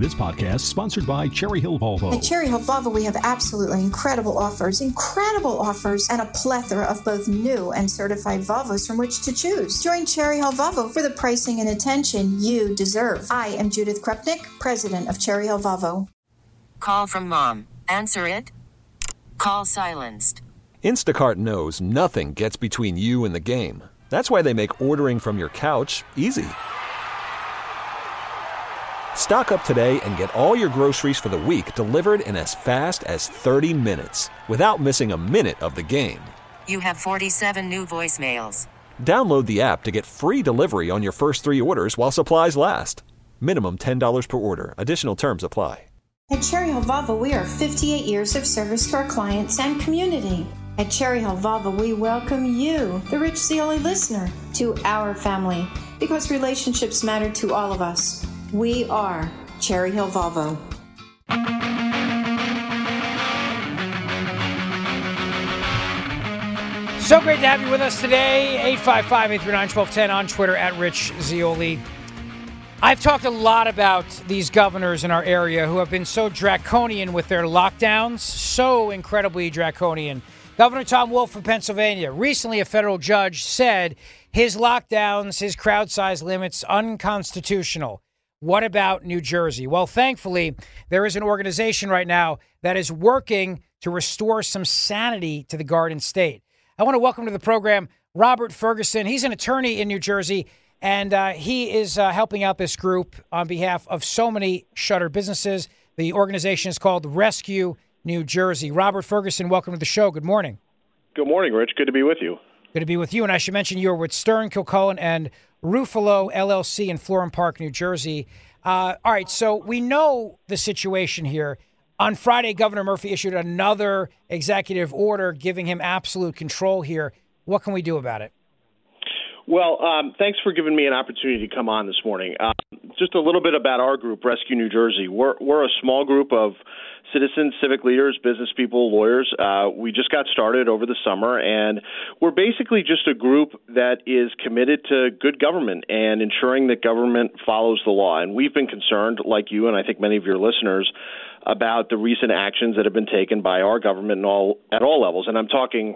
This podcast is sponsored by Cherry Hill Volvo. At Cherry Hill Volvo, we have absolutely incredible offers, and a plethora of both new and certified Volvos from which to choose. Join Cherry Hill Volvo for the pricing and attention you deserve. I am Judith Krupnik, president of Cherry Hill Volvo. Call from mom. Answer it. Call silenced. Instacart knows nothing gets between you and the game. That's why they make ordering from your couch easy. Stock up today and get all your groceries for the week delivered in as fast as 30 minutes without missing a minute of the game. You have 47 new voicemails. Download the app to get free delivery on your first 3 orders while supplies last. Minimum $10 per order. Additional terms apply. At Cherry Hill Volvo, we are 58 years of service to our clients and community. At Cherry Hill Volvo, we welcome you, the Rich Zeoli listener, to our family because relationships matter to all of us. We are Cherry Hill Volvo. So great to have you with us today. 855-839-1210 on Twitter at Rich Zeoli. I've talked a lot about these governors in our area who have been so draconian with their lockdowns, so incredibly draconian. Governor Tom Wolf of Pennsylvania, recently a federal judge said his lockdowns, his crowd size limits, unconstitutional. What about New Jersey? Well, thankfully, there is an organization right now that is working to restore some sanity to the Garden State. I want to welcome to the program Robert Ferguson. He's an attorney in New Jersey, and he is helping out this group on behalf of so many shuttered businesses. The organization is called Rescue New Jersey. Robert Ferguson, welcome to the show. Good morning. Good morning, Rich. Good to be with you. Good to be with you. And I should mention you're with Stern, Kilcullen, and Ruffalo LLC in Florham Park, New Jersey. All right, so we know the situation here. On Friday, Governor Murphy issued another executive order giving him absolute control here. What can we do about it? Well, thanks for giving me an opportunity to come on this morning. Just a little bit about our group, Rescue New Jersey. We're a small group of citizens, civic leaders, business people, lawyers. We just got started over the summer, and we're basically just a group that is committed to good government and ensuring that government follows the law. And we've been concerned, like you and I think many of your listeners, about the recent actions that have been taken by our government at all levels. And I'm talking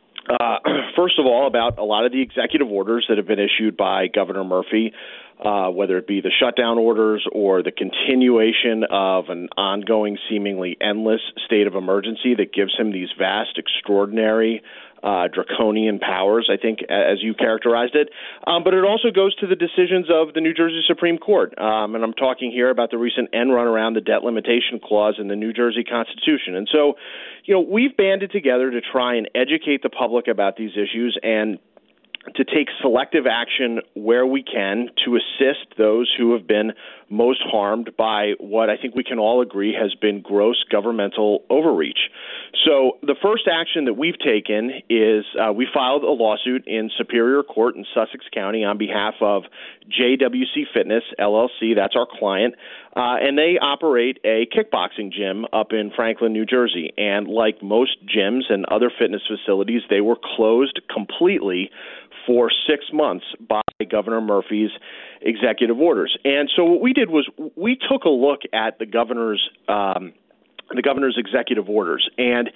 first of all, about a lot of the executive orders that have been issued by Governor Murphy, whether it be the shutdown orders or the continuation of an ongoing, seemingly endless state of emergency that gives him these vast, extraordinary, draconian powers, I think, as you characterized it. But it also goes to the decisions of the New Jersey Supreme Court. And I'm talking here about the recent end run around the debt limitation clause in the New Jersey Constitution. And so, we've banded together to try and educate the public about these issues and to take selective action where we can to assist those who have been most harmed by what I think we can all agree has been gross governmental overreach. So the first action that we've taken is we filed a lawsuit in Superior Court in Sussex County on behalf of JWC Fitness, LLC. That's our client. And they operate a kickboxing gym up in Franklin, New Jersey. And like most gyms and other fitness facilities, they were closed completely for 6 months by Governor Murphy's executive orders. And so what we did was we took a look at the governor's executive orders, and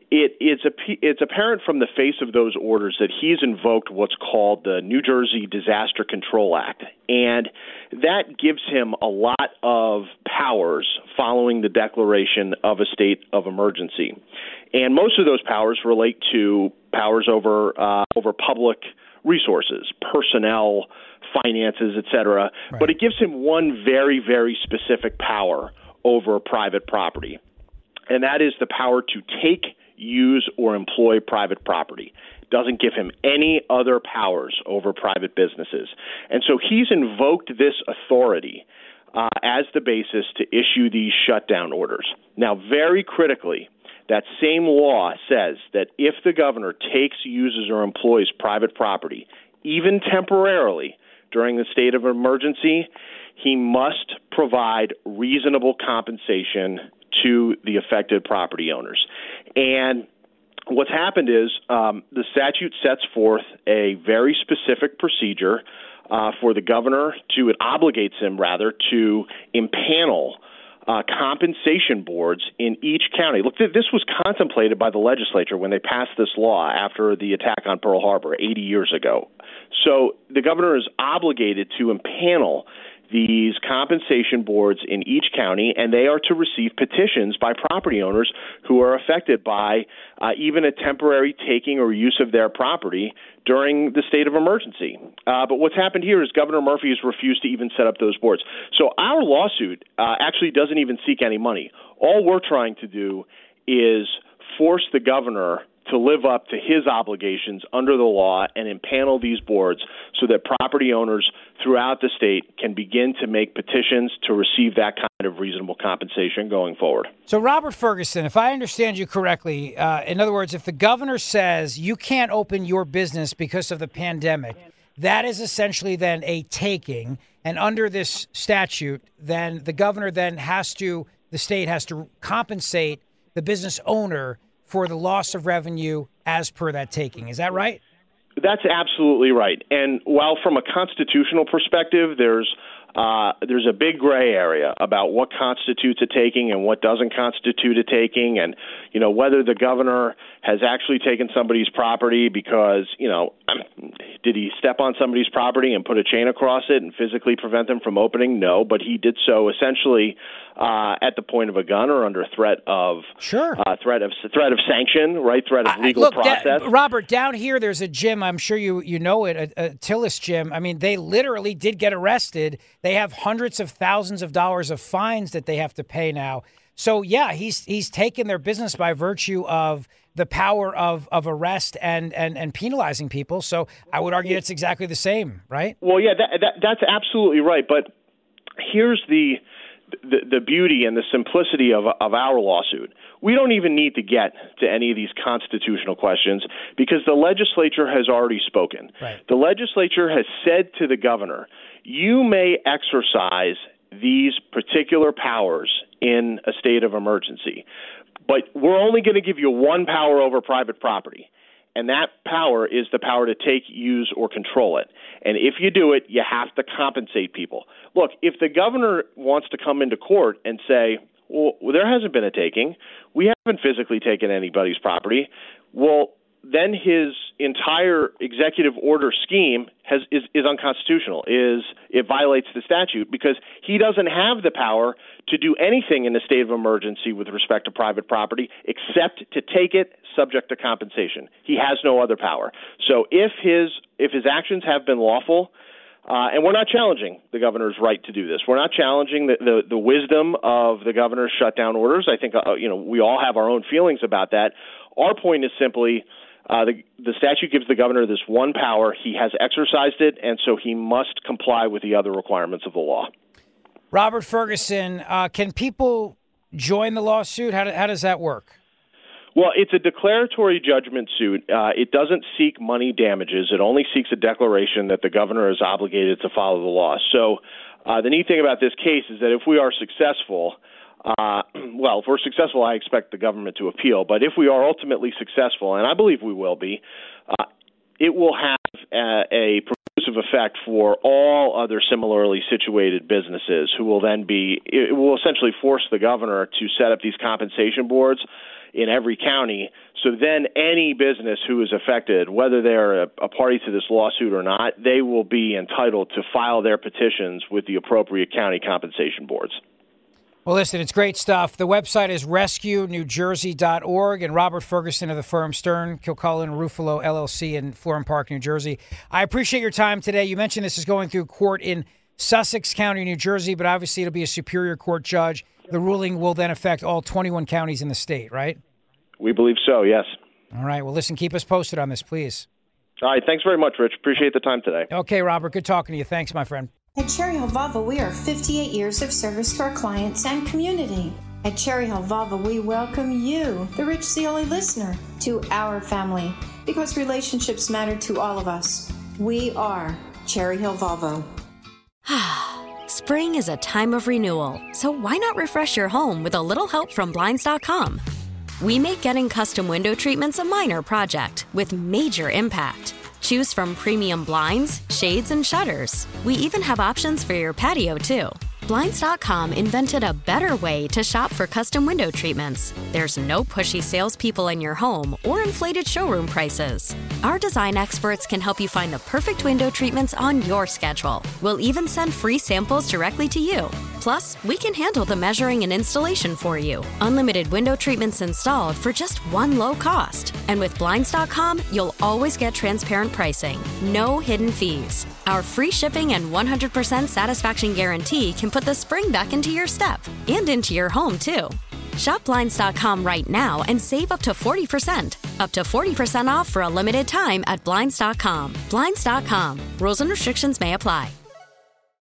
it's apparent from the face of those orders that he's invoked what's called the New Jersey Disaster Control Act, and that gives him a lot of powers following the declaration of a state of emergency. And most of those powers relate to powers over public resources, personnel, finances, et cetera. Right. But it gives him one very, very specific power over private property, and that is the power to take, use, or employ private property. It doesn't give him any other powers over private businesses. And so he's invoked this authority as the basis to issue these shutdown orders. Now, very critically, that same law says that if the governor takes, uses, or employs private property, even temporarily during the state of emergency, he must provide reasonable compensation to the affected property owners. And what's happened is the statute sets forth a very specific procedure for the governor to, it obligates him rather, to impanel compensation boards in each county. Look, this was contemplated by the legislature when they passed this law after the attack on Pearl Harbor 80 years ago. So the governor is obligated to impanel these compensation boards in each county, and they are to receive petitions by property owners who are affected by even a temporary taking or use of their property during the state of emergency. But what's happened here is Governor Murphy has refused to even set up those boards. So our lawsuit actually doesn't even seek any money. All we're trying to do is force the governor to live up to his obligations under the law and impanel these boards so that property owners throughout the state can begin to make petitions to receive that kind of reasonable compensation going forward. So, Robert Ferguson, if I understand you correctly, in other words, if the governor says you can't open your business because of the pandemic, that is essentially then a taking. And under this statute, then the governor then the state has to compensate the business owner for the loss of revenue as per that taking. Is that right? That's absolutely right. And while from a constitutional perspective, there's a big gray area about what constitutes a taking and what doesn't constitute a taking, and whether the governor has actually taken somebody's property because did he step on somebody's property and put a chain across it and physically prevent them from opening? No, but he did so essentially at the point of a gun or under threat of threat of sanction, right? Threat of legal process. Robert, down here there's a gym. I'm sure you know it, a Tillis gym. I mean, they literally did get arrested. They have hundreds of thousands of dollars of fines that they have to pay now. So, yeah, he's taken their business by virtue of the power of arrest and penalizing people. So I would argue it's exactly the same, right? Well, yeah, that's absolutely right. But here's the beauty and the simplicity of our lawsuit. We don't even need to get to any of these constitutional questions because the legislature has already spoken. Right. The legislature has said to the governor, you may exercise these particular powers in a state of emergency, but we're only going to give you one power over private property. And that power is the power to take, use, or control it. And if you do it, you have to compensate people. Look, if the governor wants to come into court and say, well, there hasn't been a taking, we haven't physically taken anybody's property, well, then his entire executive order scheme is unconstitutional. It violates the statute because he doesn't have the power to do anything in a state of emergency with respect to private property except to take it subject to compensation. He has no other power. So if his actions have been lawful, and we're not challenging the governor's right to do this. We're not challenging the wisdom of the governor's shutdown orders. I think we all have our own feelings about that. Our point is simply the statute gives the governor this one power. He has exercised it, and so he must comply with the other requirements of the law. Robert Ferguson, can people join the lawsuit? How does that work? Well, it's a declaratory judgment suit. It doesn't seek money damages. It only seeks a declaration that the governor is obligated to follow the law. So the neat thing about this case is that if we are successful, if we're successful, I expect the government to appeal. But if we are ultimately successful, and I believe we will be, it will have a preclusive effect for all other similarly situated businesses who will then it will essentially force the governor to set up these compensation boards in every county. So then any business who is affected, whether they're a party to this lawsuit or not, they will be entitled to file their petitions with the appropriate county compensation boards. Well, listen, it's great stuff. The website is rescuenewjersey.org, and Robert Ferguson of the firm Stern, Kilcullen, Ruffalo, LLC in Florham Park, New Jersey. I appreciate your time today. You mentioned this is going through court in Sussex County, New Jersey, but obviously it'll be a Superior Court judge. The ruling will then affect all 21 counties in the state, right? We believe so, yes. All right. Well, listen, keep us posted on this, please. All right. Thanks very much, Rich. Appreciate the time today. Okay, Robert. Good talking to you. Thanks, my friend. At Cherry Hill Volvo, we are 58 years of service to our clients and community. At Cherry Hill Volvo, we welcome you, the Rich Zeoli listener, to our family because relationships matter to all of us. We are Cherry Hill Volvo. Spring is a time of renewal, so why not refresh your home with a little help from Blinds.com? We make getting custom window treatments a minor project with major impact. Choose from premium blinds, shades, and shutters. We even have options for your patio, too. Blinds.com invented a better way to shop for custom window treatments. There's no pushy salespeople in your home or inflated showroom prices. Our design experts can help you find the perfect window treatments on your schedule. We'll even send free samples directly to you. Plus, we can handle the measuring and installation for you. Unlimited window treatments installed for just one low cost. And with Blinds.com, you'll always get transparent pricing. No hidden fees. Our free shipping and 100% satisfaction guarantee can put the spring back into your step and into your home, too. Shop Blinds.com right now and save up to 40%. Up to 40% off for a limited time at Blinds.com. Blinds.com. Rules and restrictions may apply.